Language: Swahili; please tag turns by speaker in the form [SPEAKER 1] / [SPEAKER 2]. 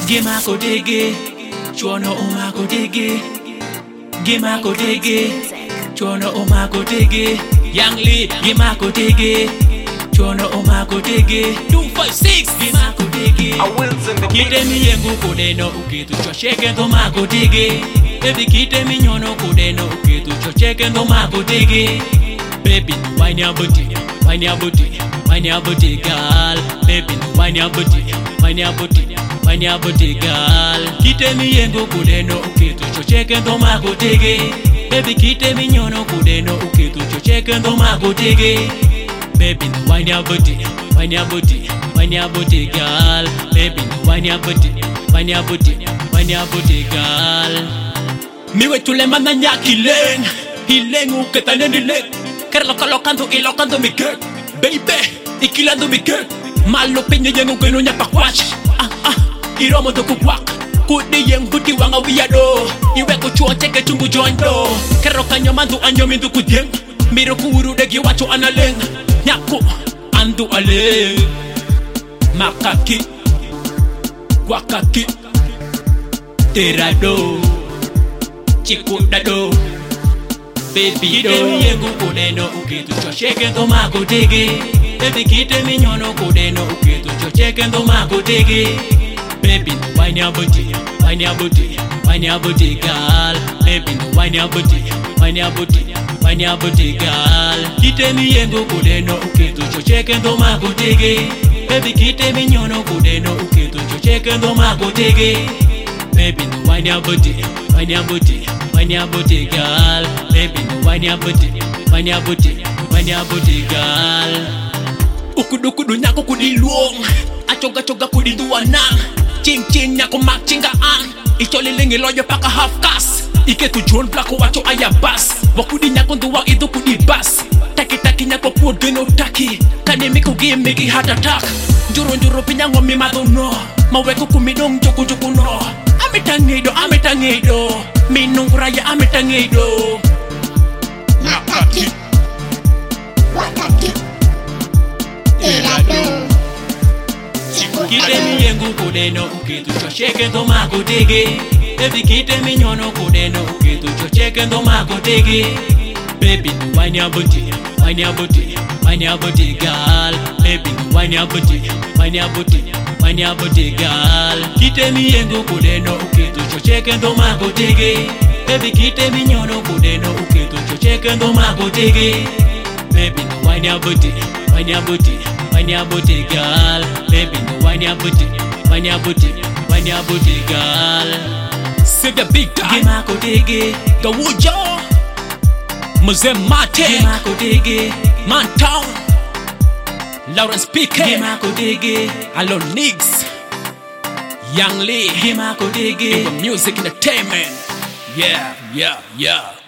[SPEAKER 1] Gima ko dege, chuono uma ko dege. Gima ko dege, chuono uma ko dege. Young Lee, gima ko dege, chuono uma ko dege. 256, gima ko dege. Kite mi yengu kodeno ukitu chosheke ndo ma ko dege. Baby kite mi nyono kodeno ukitu chosheke ndo ma ko dege. Baby wine your booty, wine your booty, wine your booty girl. Baby wine your booty, wine your booty, wine your booty girl. Kite mi yengu kodeno ukitu chosheke ndo ma ko dege. Baby kite mi nyono kodeno ukitu chosheke ndo ma ko dege. Baby wine your booty, wine your booty, wine your booty girl. Baby wine your booty, wine your booty, wine your booty girl. Miwe tulema na nyakileng, hileng uketane nileng. Kerlo kalokando ilokando mi girl. Baby, ikilando mi girl. Malo penye yengu keno nya pakwach. Iromo do kukwak. Kudi yeng buti wanga wiyado. Iwe kuchua cheke chungu joindo. Kerlo kanyo mandu anyo mindu kudyeng. Miro kuru degi wacho analeng. Nyako andu ale. Makaki Wakaki Terado Chikudado Baby do. Kite mi yengu kodeno ukitu chosheke ndo ma ko dege. Baby kite mi nyono kodeno ukitu chosheke ndo ma ko dege. Baby wine your booty, wine your booty, wine your booty girl. Baby wine your booty, wine your booty, wine your booty girl. Kite mi yengu kodeno ukitu chosheke ndo ma ko dege. Baby kite mi nyono kodeno ukitu chosheke ndo ma ko dege. Baby wine your booty, wine your booty, wine your booty girl. Baby wine your booty, wine your booty, wine your booty girl. Ukudu nyako kudiluong, achoga kudiduwa nang. Ching nyako makchinga ang, icholi lingi loyo paka half cast. Ike tu John Black wacho ayabas. Wakudi nyako nduwa idu kudibas. Taki nyako kuodeno taki. Kani miku gimiki heart attack. Njuro pinyango mi madono. Maweko kumidong joku no. Amitangido Minunguraya amitangido
[SPEAKER 2] Makaki Wakaki Terado
[SPEAKER 1] Kite mi yengu kodeno ukitu chosheke ndo ma ko dege. Baby kite mi nyono kodeno ukitu chosheke ndo ma ko dege. Baby wine your booty, wine your booty, wine your booty girl. Baby wine your booty, wine your booty, wine your booty girl. Kite mi yengu kodeno ukitu chosheke ndo ma ko dege. Baby kite mi nyono kodeno ukitu chosheke ndo ma ko dege. Baby wine your booty, wine your booty, wine your booty girl. Baby wine your booty, wine your booty, wine your booty girl. Say the big guy Gima ko dege Gawujo Mzee Mate Gima ko dege Mantown Lawrence PK Gima ko dege Alon Niggs Young Lee Gima ko dege Music Entertainment. Yeah